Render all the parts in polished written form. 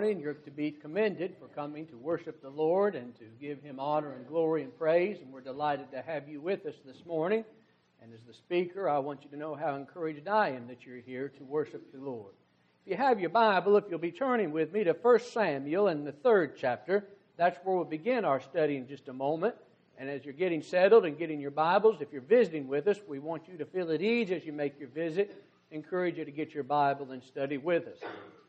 morning. You're to be commended for coming to worship the Lord and to give Him honor and glory and praise. And we're delighted to have you with us this morning. And as the speaker, I want you to know how encouraged I am that you're here to worship the Lord. If you have your Bible, if you'll be turning with me to 1 Samuel in the 3rd chapter, that's where we'll begin our study in just a moment. And as you're getting settled and getting your Bibles, if you're visiting with us, we want you to feel at ease as you make your visit. Encourage you to get your Bible and study with us.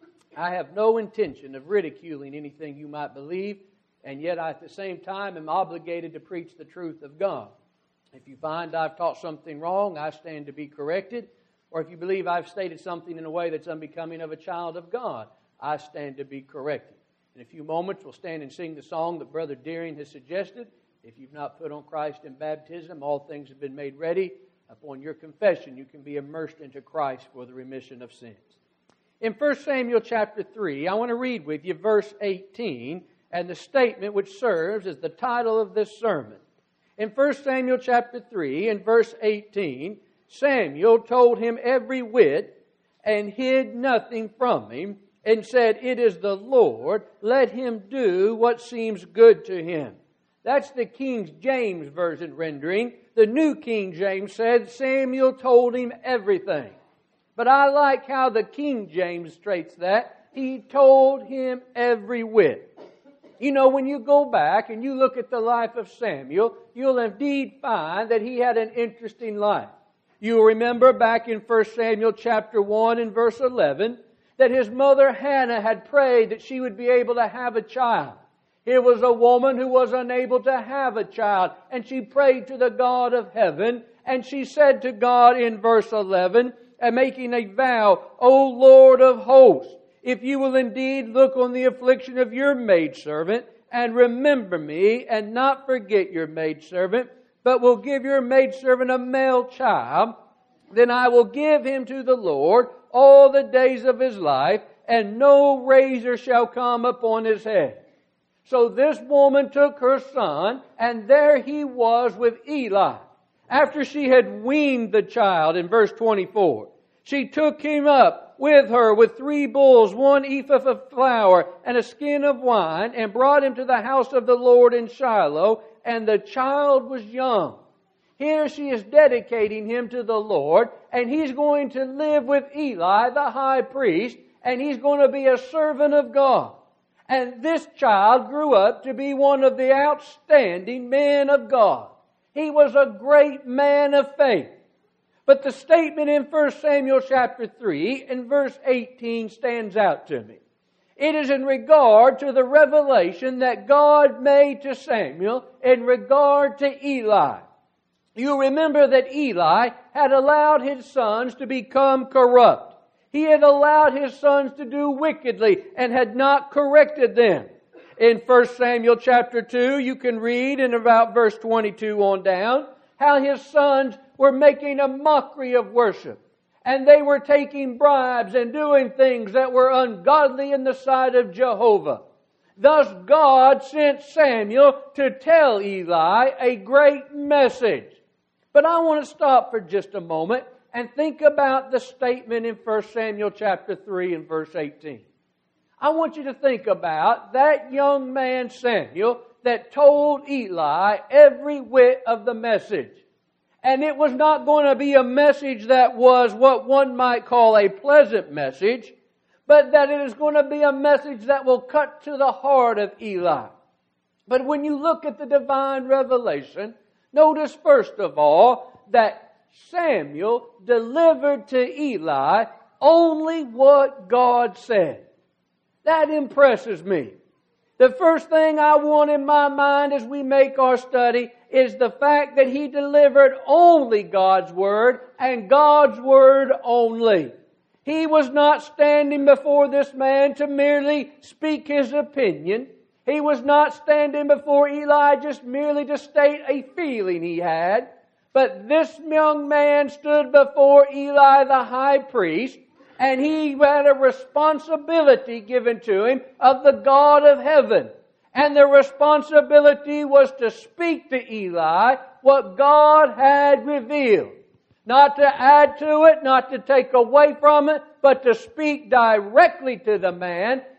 I have no intention of ridiculing anything you might believe, and yet I, at the same time, am obligated to preach the truth of God. If you find I've taught something wrong, I stand to be corrected. Or if you believe I've stated something in a way that's unbecoming of a child of God, I stand to be corrected. In a few moments, we'll stand and sing the song that Brother Deering has suggested. If you've not put on Christ in baptism, all things have been made ready. Upon your confession, you can be immersed into Christ for the remission of sins. In 1 Samuel chapter 3, I want to read with you verse 18 and the statement which serves as the title of this sermon. In 1 Samuel chapter 3 and verse 18, Samuel told him every whit and hid nothing from him and said, "It is the Lord, let him do what seems good to him." That's the King James Version rendering. The New King James said Samuel told him everything. But I like how the King James states that. He told him every whit. You know, when you go back and you look at the life of Samuel, you'll indeed find that he had an interesting life. You'll remember back in 1 Samuel chapter 1 and verse 11 that his mother Hannah had prayed that she would be able to have a child. Here was a woman who was unable to have a child, and she prayed to the God of heaven, and she said to God in verse 11, and making a vow, "O Lord of hosts, if you will indeed look on the affliction of your maidservant, and remember me, and not forget your maidservant, but will give your maidservant a male child, then I will give him to the Lord all the days of his life, and no razor shall come upon his head." So this woman took her son, and there he was with Eli. After she had weaned the child, in verse 24, she took him up with her with 3 bulls, 1 ephah of flour, and a skin of wine, and brought him to the house of the Lord in Shiloh, and the child was young. Here she is dedicating him to the Lord, and he's going to live with Eli, the high priest, and he's going to be a servant of God. And this child grew up to be one of the outstanding men of God. He was a great man of faith. But the statement in 1 Samuel chapter 3 and verse 18 stands out to me. It is in regard to the revelation that God made to Samuel in regard to Eli. You remember that Eli had allowed his sons to become corrupt. He had allowed his sons to do wickedly and had not corrected them. In 1 Samuel chapter 2, you can read in about verse 22 on down, how his sons were making a mockery of worship. And they were taking bribes and doing things that were ungodly in the sight of Jehovah. Thus God sent Samuel to tell Eli a great message. But I want to stop for just a moment and think about the statement in 1 Samuel chapter 3 and verse 18. I want you to think about that young man Samuel that told Eli every whit of the message. And it was not going to be a message that was what one might call a pleasant message, but that it is going to be a message that will cut to the heart of Eli. But when you look at the divine revelation, notice first of all that Samuel delivered to Eli only what God said. That impresses me. The first thing I want in my mind as we make our study is the fact that he delivered only God's Word and God's Word only. He was not standing before this man to merely speak his opinion. He was not standing before Eli just merely to state a feeling he had. But this young man stood before Eli the high priest, and he had a responsibility given to him of the God of heaven. And the responsibility was to speak to Eli what God had revealed. Not to add to it, not to take away from it, but to speak directly to the man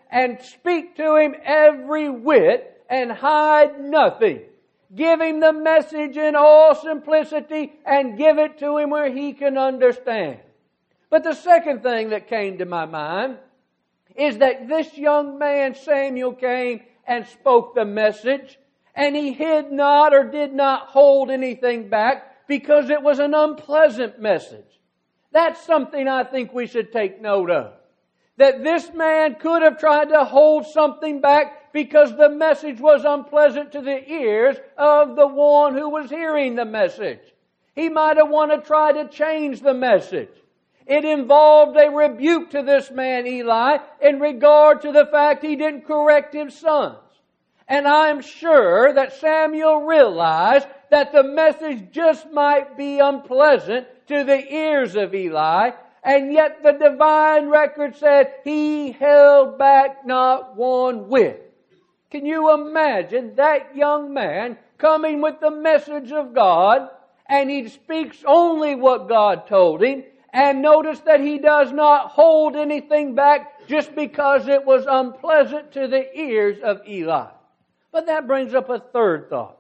and speak to him every whit and hide nothing. Give him the message in all simplicity and give it to him where he can understand. But the second thing that came to my mind is that this young man, Samuel, came and spoke the message, and he hid not or did not hold anything back because it was an unpleasant message. That's something I think we should take note of. That this man could have tried to hold something back because the message was unpleasant to the ears of the one who was hearing the message. He might have wanted to try to change the message. It involved a rebuke to this man, Eli, in regard to the fact he didn't correct his sons. And I'm sure that Samuel realized that the message just might be unpleasant to the ears of Eli, and yet the divine record said he held back not one whit. Can you imagine that young man coming with the message of God, and he speaks only what God told him, and notice that he does not hold anything back just because it was unpleasant to the ears of Eli. But that brings up a third thought.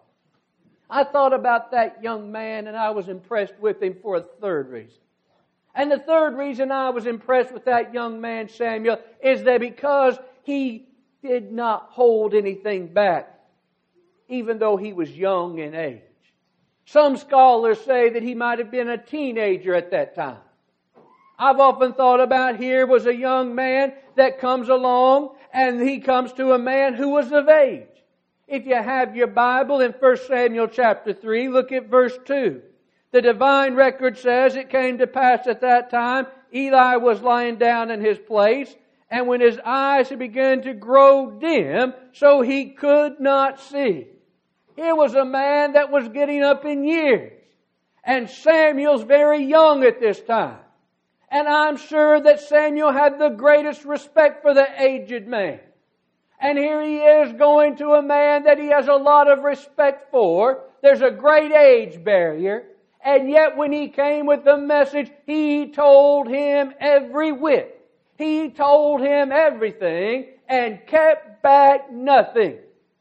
I thought about that young man and I was impressed with him for a third reason. And the third reason I was impressed with that young man, Samuel, is that because he did not hold anything back, even though he was young in age. Some scholars say that he might have been a teenager at that time. I've often thought about here was a young man that comes along and he comes to a man who was of age. If you have your Bible in 1 Samuel chapter 3, look at verse 2. The divine record says, it came to pass at that time, Eli was lying down in his place, and when his eyes had begun to grow dim, so he could not see. Here was a man that was getting up in years. And Samuel's very young at this time. And I'm sure that Samuel had the greatest respect for the aged man. And here he is going to a man that he has a lot of respect for. There's a great age barrier. And yet when he came with the message, he told him every whit. He told him everything and kept back nothing.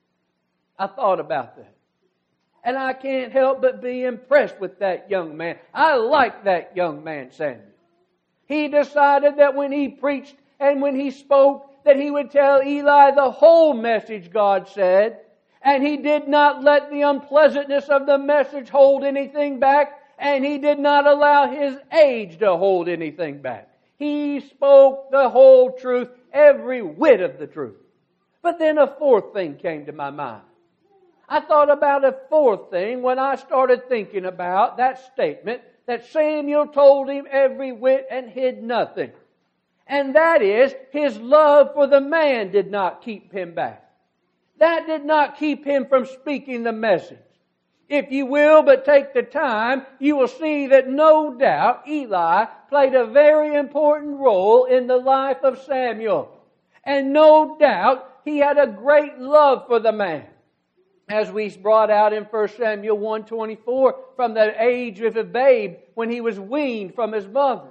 I thought about that. And I can't help but be impressed with that young man. I like that young man, Samuel. He decided that when he preached and when he spoke, that he would tell Eli the whole message God said. And he did not let the unpleasantness of the message hold anything back. And he did not allow his age to hold anything back. He spoke the whole truth, every whit of the truth. But then a fourth thing came to my mind. I thought about a fourth thing when I started thinking about that statement that Samuel told him every whit and hid nothing. And that is, his love for the man did not keep him back. That did not keep him from speaking the message. If you will but take the time, you will see that no doubt Eli played a very important role in the life of Samuel. And no doubt he had a great love for the man. As we brought out in 1 Samuel 1:24, from the age of a babe when he was weaned from his mother.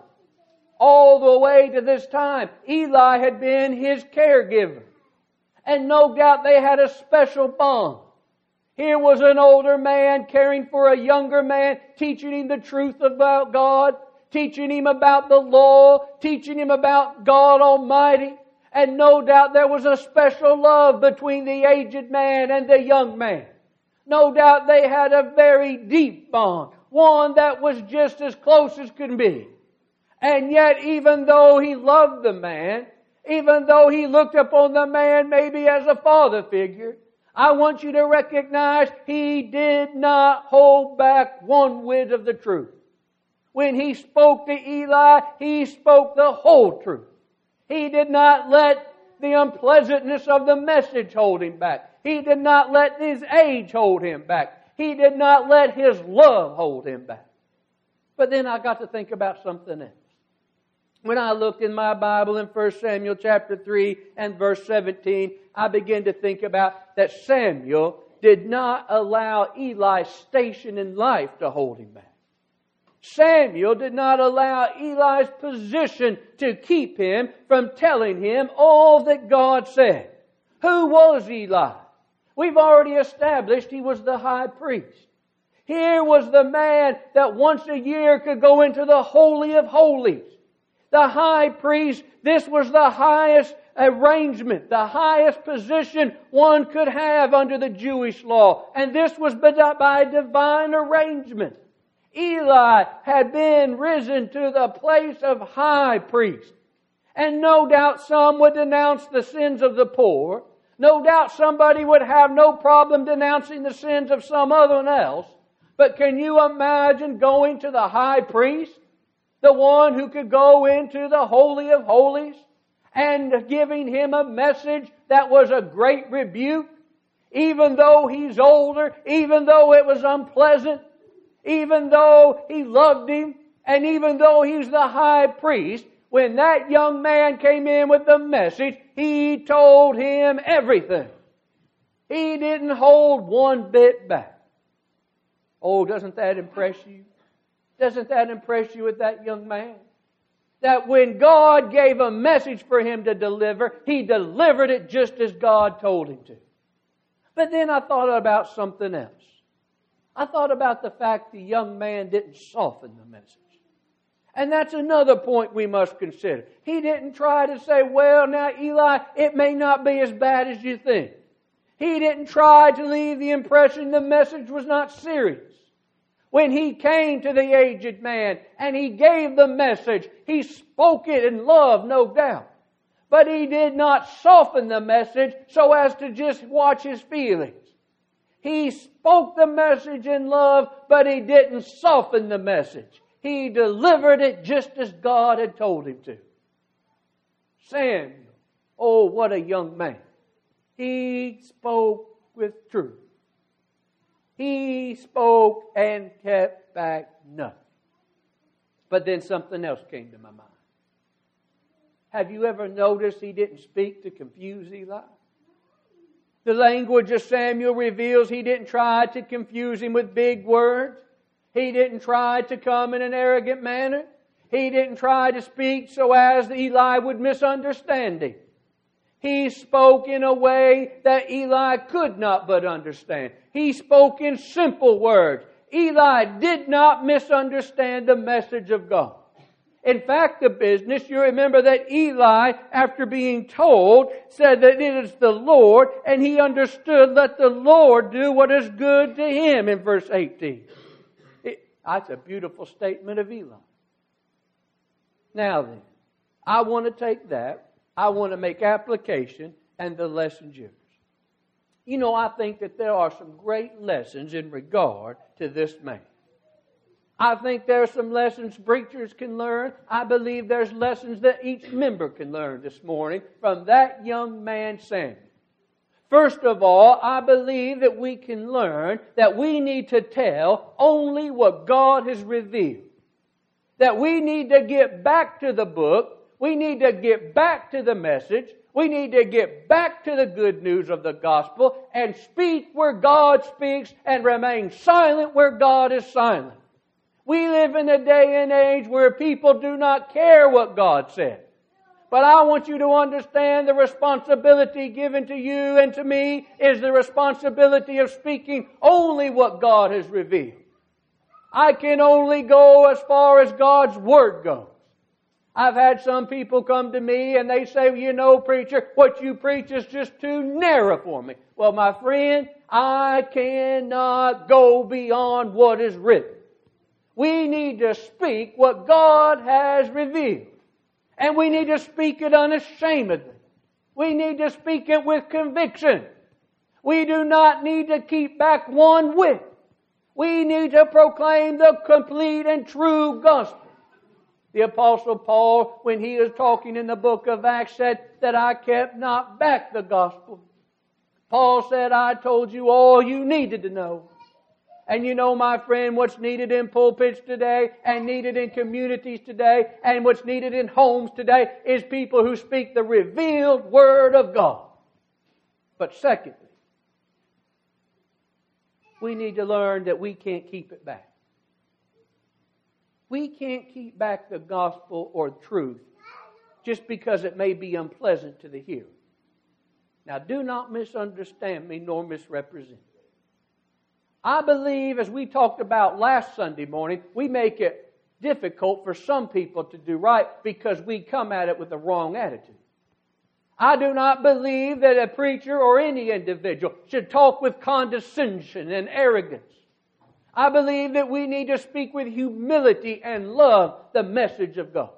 All the way to this time, Eli had been his caregiver. And no doubt they had a special bond. Here was an older man caring for a younger man, teaching him the truth about God, teaching him about the law, teaching him about God Almighty. And no doubt there was a special love between the aged man and the young man. No doubt they had a very deep bond, one that was just as close as could be. And yet, even though he loved the man, even though he looked upon the man maybe as a father figure, I want you to recognize he did not hold back one whit of the truth. When he spoke to Eli, he spoke the whole truth. He did not let the unpleasantness of the message hold him back. He did not let his age hold him back. He did not let his love hold him back. But then I got to think about something else. When I looked in my Bible in 1 Samuel chapter 3 and verse 17, I began to think about that Samuel did not allow Eli's station in life to hold him back. Samuel did not allow Eli's position to keep him from telling him all that God said. Who was Eli? We've already established he was the high priest. Here was the man that once a year could go into the Holy of Holies. The high priest, this was the highest arrangement, the highest position one could have under the Jewish law. And this was by divine arrangement. Eli had been risen to the place of high priest. And no doubt some would denounce the sins of the poor. No doubt somebody would have no problem denouncing the sins of some other one else. But can you imagine going to the high priest, the one who could go into the Holy of Holies, and giving him a message that was a great rebuke, even though he's older, even though it was unpleasant, even though he loved him, and even though he's the high priest? When that young man came in with the message, he told him everything. He didn't hold one bit back. Oh, doesn't that impress you? Doesn't that impress you with that young man? That when God gave a message for him to deliver, he delivered it just as God told him to. But then I thought about something else. I thought about the fact the young man didn't soften the message. And that's another point we must consider. He didn't try to say, well, now Eli, it may not be as bad as you think. He didn't try to leave the impression the message was not serious. When he came to the aged man and he gave the message, he spoke it in love, no doubt. But he did not soften the message so as to just watch his feelings. He spoke the message in love, but he didn't soften the message. He delivered it just as God had told him to. Samuel, oh, what a young man. He spoke with truth. He spoke and kept back nothing. But then something else came to my mind. Have you ever noticed he didn't speak to confuse Eli? The language of Samuel reveals he didn't try to confuse him with big words. He didn't try to come in an arrogant manner. He didn't try to speak so as Eli would misunderstand him. He spoke in a way that Eli could not but understand. He spoke in simple words. Eli did not misunderstand the message of God. In fact, the business, you remember that Eli, after being told, said that it is the Lord, and he understood, let the Lord do what is good to him in verse 18. That's a beautiful statement of Eli. Now then, I want to take that, I want to make application, and the lesson's yours. You know, I think that there are some great lessons in regard to this man. I think there are some lessons preachers can learn. I believe there's lessons that each member can learn this morning from that young man, Samuel. First of all, I believe that we can learn that we need to tell only what God has revealed. That we need to get back to the book. We need to get back to the message. We need to get back to the good news of the gospel and speak where God speaks and remain silent where God is silent. We live in a day and age where people do not care what God said. But I want you to understand the responsibility given to you and to me is the responsibility of speaking only what God has revealed. I can only go as far as God's Word goes. I've had some people come to me and they say, you know, preacher, what you preach is just too narrow for me. Well, my friend, I cannot go beyond what is written. We need to speak what God has revealed. And we need to speak it unashamedly. We need to speak it with conviction. We do not need to keep back one whit. We need to proclaim the complete and true gospel. The Apostle Paul, when he was talking in the book of Acts, said that I kept not back the gospel. Paul said, I told you all you needed to know. And you know, my friend, what's needed in pulpits today and needed in communities today and what's needed in homes today is people who speak the revealed Word of God. But secondly, we need to learn that we can't keep it back. We can't keep back the gospel or truth just because it may be unpleasant to the hearer. Now, do not misunderstand me nor misrepresent me. I believe, as we talked about last Sunday morning, we make it difficult for some people to do right because we come at it with the wrong attitude. I do not believe that a preacher or any individual should talk with condescension and arrogance. I believe that we need to speak with humility and love the message of God.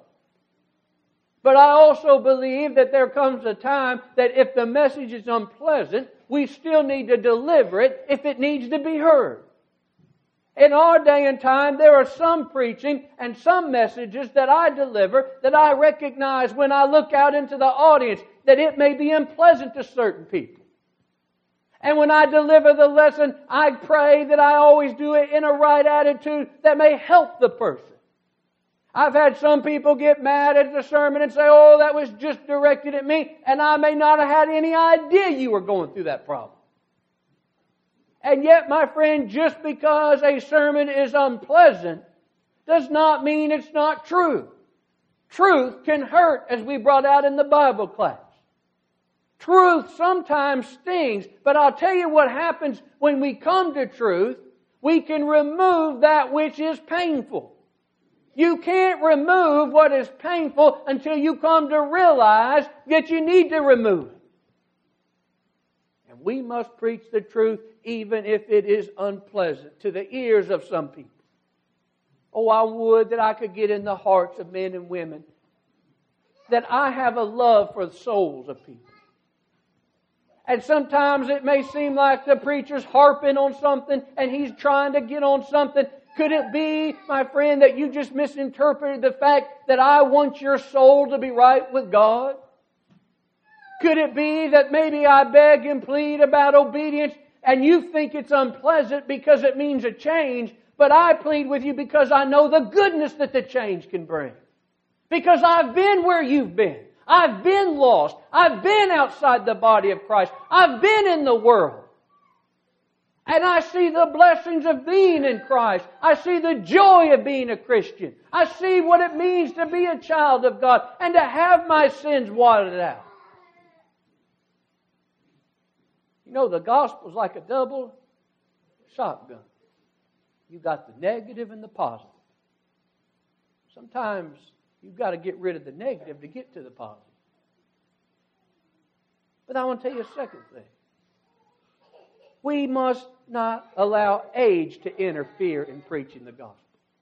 But I also believe that there comes a time that if the message is unpleasant, we still need to deliver it if it needs to be heard. In our day and time, there are some preaching and some messages that I deliver that I recognize when I look out into the audience that it may be unpleasant to certain people. And when I deliver the lesson, I pray that I always do it in a right attitude that may help the person. I've had some people get mad at the sermon and say, oh, that was just directed at me, and I may not have had any idea you were going through that problem. And yet, my friend, just because a sermon is unpleasant does not mean it's not true. Truth can hurt, as we brought out in the Bible class. Truth sometimes stings, but I'll tell you what happens when we come to truth. We can remove that which is painful. You can't remove what is painful until you come to realize that you need to remove it. And we must preach the truth even if it is unpleasant to the ears of some people. Oh, I would that I could get in the hearts of men and women that I have a love for the souls of people. And sometimes it may seem like the preacher's harping on something and he's trying to get on something. Could it be, my friend, that you just misinterpreted the fact that I want your soul to be right with God? Could it be that maybe I beg and plead about obedience and you think it's unpleasant because it means a change, but I plead with you because I know the goodness that the change can bring. Because I've been where you've been. I've been lost. I've been outside the body of Christ. I've been in the world. And I see the blessings of being in Christ. I see the joy of being a Christian. I see what it means to be a child of God and to have my sins blotted out. You know, the gospel is like a double shotgun. You've got the negative and the positive. Sometimes you've got to get rid of the negative to get to the positive. But I want to tell you a second thing. We must not allow age to interfere in preaching the gospel.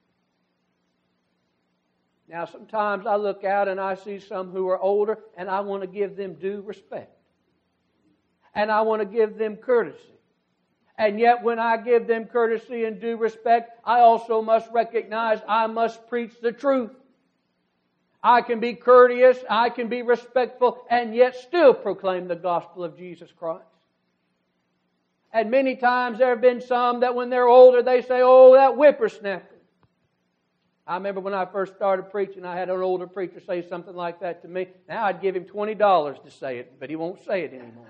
Now, sometimes I look out and I see some who are older, and I want to give them due respect. And I want to give them courtesy. And yet when I give them courtesy and due respect, I also must recognize I must preach the truth. I can be courteous, I can be respectful, and yet still proclaim the gospel of Jesus Christ. And many times there have been some that when they're older, they say, oh, that whippersnapper. I remember when I first started preaching, I had an older preacher say something like that to me. Now I'd give him $20 to say it, but he won't say it anymore.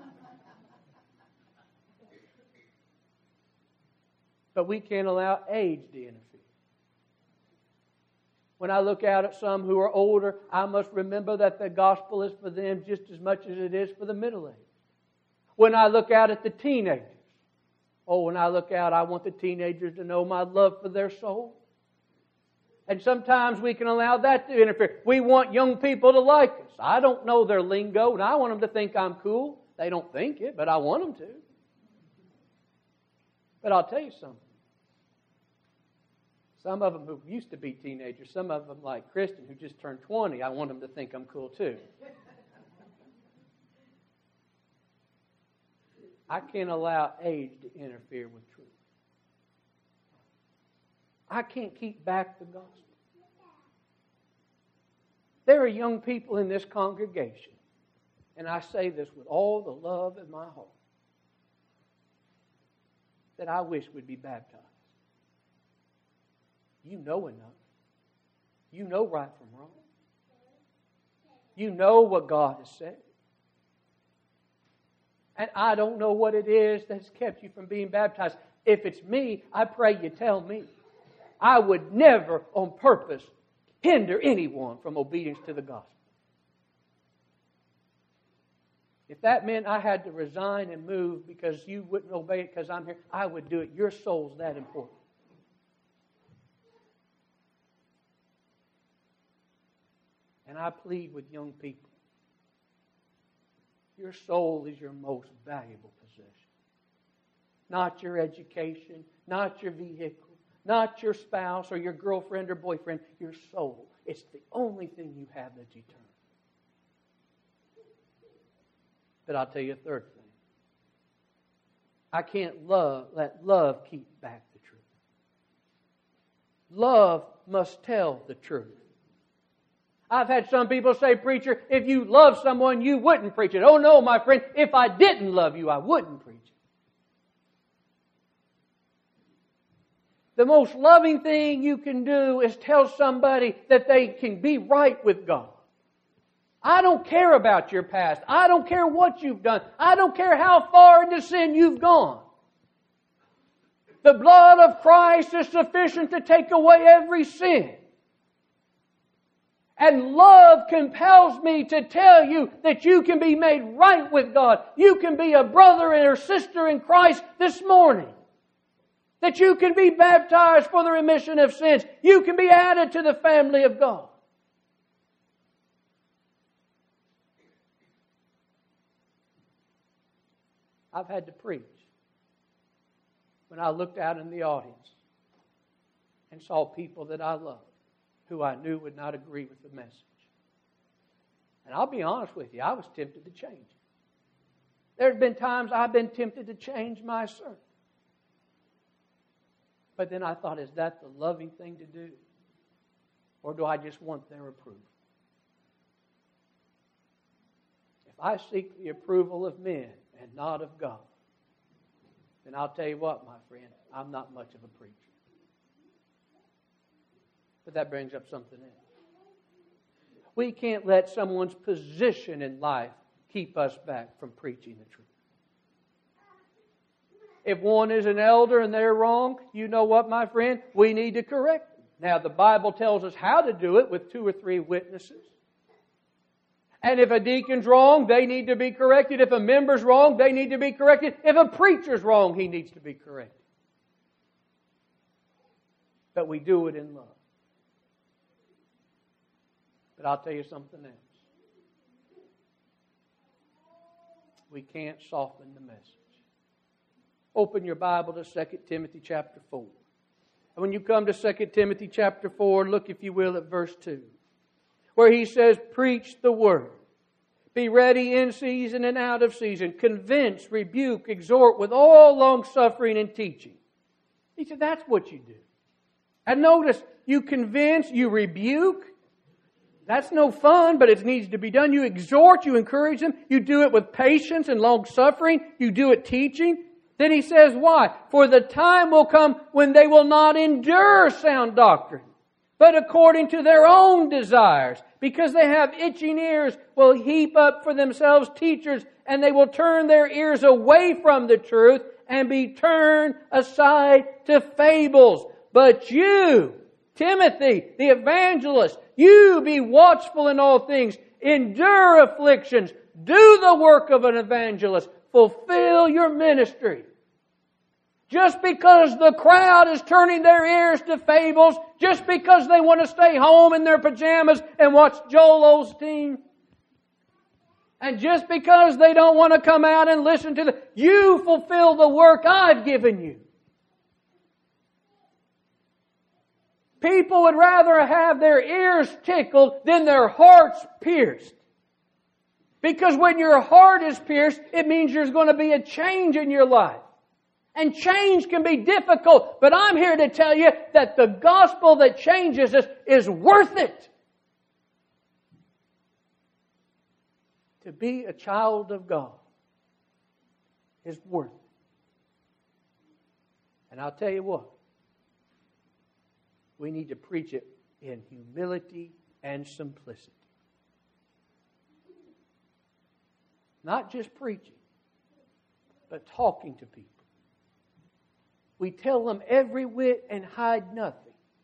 But we can't allow age to interfere. When I look out at some who are older, I must remember that the gospel is for them just as much as it is for the middle-aged. When I look out at the teenagers, when I look out, I want the teenagers to know my love for their soul. And sometimes we can allow that to interfere. We want young people to like us. I don't know their lingo, and I want them to think I'm cool. They don't think it, but I want them to. But I'll tell you something. Some of them who used to be teenagers, some of them like Kristen who just turned 20, I want them to think I'm cool too. I can't allow age to interfere with truth. I can't keep back the gospel. There are young people in this congregation, and I say this with all the love in my heart, that I wish would be baptized. You know enough. You know right from wrong. You know what God has said. And I don't know what it is that's kept you from being baptized. If it's me, I pray you tell me. I would never on purpose hinder anyone from obedience to the gospel. If that meant I had to resign and move because you wouldn't obey it because I'm here, I would do it. Your soul's that important. And I plead with young people. Your soul is your most valuable possession. Not your education, not your vehicle, not your spouse or your girlfriend or boyfriend. Your soul. It's the only thing you have that's eternal. But I'll tell you a third thing. I can't let love keep back the truth. Love must tell the truth. I've had some people say, preacher, if you love someone, you wouldn't preach it. Oh no, my friend, if I didn't love you, I wouldn't preach it. The most loving thing you can do is tell somebody that they can be right with God. I don't care about your past. I don't care what you've done. I don't care how far into sin you've gone. The blood of Christ is sufficient to take away every sin. And love compels me to tell you that you can be made right with God. You can be a brother or sister in Christ this morning. That you can be baptized for the remission of sins. You can be added to the family of God. I've had to preach when I looked out in the audience and saw people that I loved who I knew would not agree with the message. And I'll be honest with you, I was tempted to change it. There's been times I've been tempted to change my sermon. But then I thought, is that the loving thing to do? Or do I just want their approval? If I seek the approval of men and not of God, then I'll tell you what, my friend, I'm not much of a preacher. But that brings up something else. We can't let someone's position in life keep us back from preaching the truth. If one is an elder and they're wrong, you know what, my friend? We need to correct them. Now, the Bible tells us how to do it with 2 or 3 witnesses. And if a deacon's wrong, they need to be corrected. If a member's wrong, they need to be corrected. If a preacher's wrong, he needs to be corrected. But we do it in love. But I'll tell you something else. We can't soften the message. Open your Bible to 2 Timothy chapter 4. And when you come to 2 Timothy chapter 4, look, if you will, at verse 2. Where he says, preach the word. Be ready in season and out of season. Convince, rebuke, exhort with all long-suffering and teaching. He said, that's what you do. And notice, you convince, you rebuke. That's no fun, but it needs to be done. You exhort, you encourage them. You do it with patience and long-suffering. You do it teaching. Then he says, why? For the time will come when they will not endure sound doctrine, but according to their own desires, because they have itching ears, will heap up for themselves teachers, and they will turn their ears away from the truth and be turned aside to fables. But you, Timothy, the evangelist, you be watchful in all things, endure afflictions, do the work of an evangelist, fulfill your ministry. Just because the crowd is turning their ears to fables, just because they want to stay home in their pajamas and watch Joel Osteen, and just because they don't want to come out and listen to you fulfill the work I've given you. People would rather have their ears tickled than their hearts pierced. Because when your heart is pierced, it means there's going to be a change in your life. And change can be difficult, but I'm here to tell you that the gospel that changes us is worth it. To be a child of God is worth it. And I'll tell you what, we need to preach it in humility and simplicity. Not just preaching, but talking to people. We tell them every whit and hide nothing.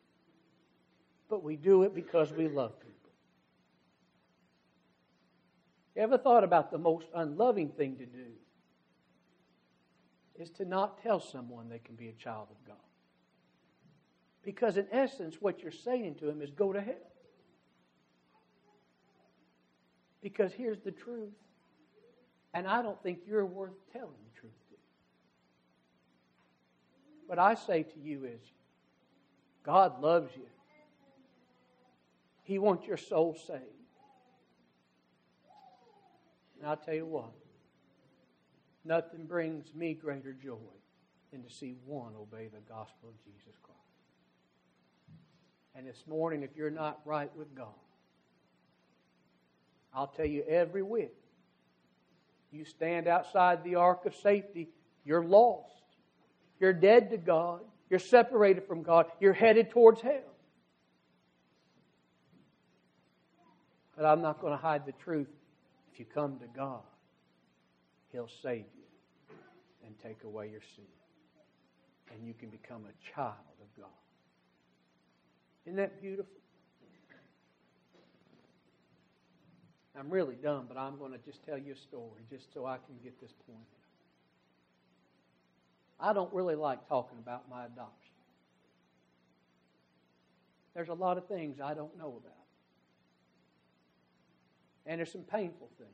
but we do it because we love people. You ever thought about the most unloving thing to do is to not tell someone they can be a child of God? Because in essence, what you're saying to them is go to hell. Because here's the truth, and I don't think you're worth telling the truth to. What I say to you is, God loves you. He wants your soul saved. And I'll tell you what, nothing brings me greater joy than to see one obey the gospel of Jesus Christ. And this morning, if you're not right with God, I'll tell you every whit. You stand outside the ark of safety, you're lost. You're dead to God. You're separated from God. You're headed towards hell. But I'm not going to hide the truth. If you come to God, He'll save you and take away your sin. And you can become a child of God. Isn't that beautiful? I'm really done, but I'm going to just tell you a story just so I can get this point out. I don't really like talking about my adoption. There's a lot of things I don't know about. And there's some painful things.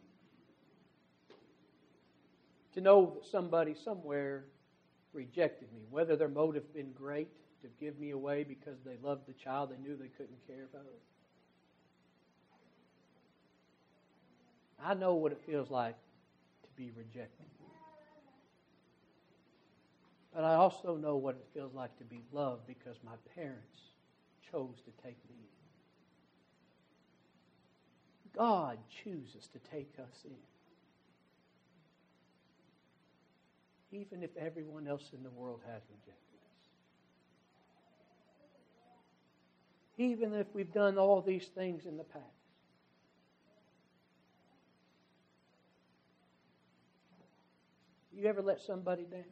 To know that somebody somewhere rejected me, whether their motive been great to give me away because they loved the child they knew they couldn't care about. I know what it feels like to be rejected. But I also know what it feels like to be loved because my parents chose to take me in. God chooses to take us in. Even if everyone else in the world has rejected us. Even if we've done all these things in the past. You ever let somebody down?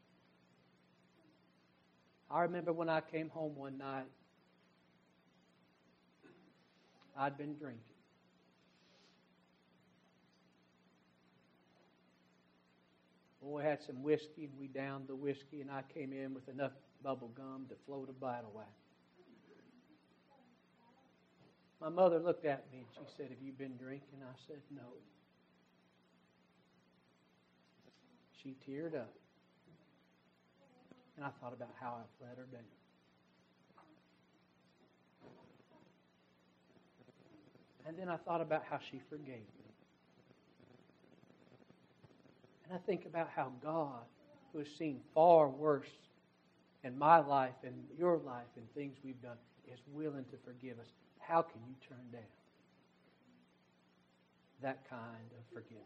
I remember when I came home one night, I'd been drinking. Boy had some whiskey, and we downed the whiskey, and I came in with enough bubble gum to float a bottle wagon. My mother looked at me and she said, "Have you been drinking?" I said, "No." She teared up. And I thought about how I've let her down. And then I thought about how she forgave me. And I think about how God, who has seen far worse in my life and your life and things we've done, is willing to forgive us. How can you turn down that kind of forgiveness?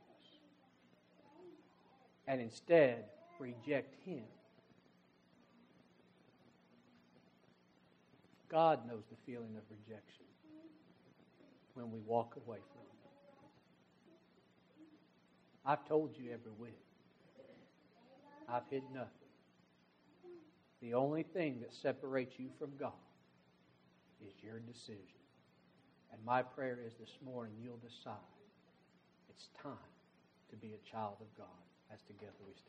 And instead, reject Him. God knows the feeling of rejection when we walk away from Him. I've told you every whit. I've hid nothing. The only thing that separates you from God is your decision. And my prayer is this morning you'll decide it's time to be a child of God as together we stand.